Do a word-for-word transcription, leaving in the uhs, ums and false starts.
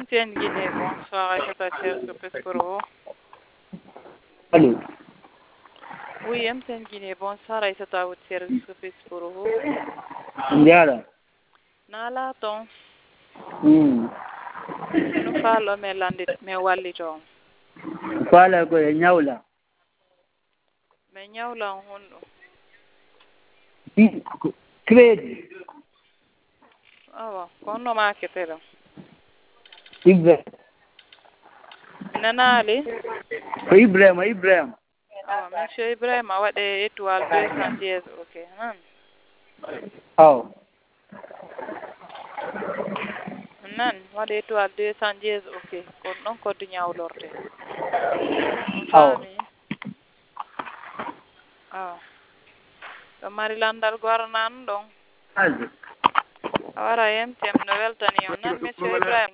M T N Guinée, bonsoir, Aïssata Thier, Sopes pour vous. Allô? Oui, M T N Guinée, bonsoir, Aïssata Thier, Sopes pour vous. Ndiara. Nala ton. Hmm. Minu falo me landit me walli ton. Fala ko ya nyawla. Me nyawla hundu. Credit. Awa, kono ma ketela. Ibrahim. Nanali? Ko Ibrahim, Ibrahim. Awa, Monsieur Ibrahim a waɗe étoile deux cent dix, ok. Nan. Aw. Nan, waɗe étoile deux cent dix, ok. Kono non koddu nyawlorte. Aw. Fami. Awa. To mari landal gornan ɗon. Aldo. A wara yemtem no weltani on nan Monsieur Ibrahim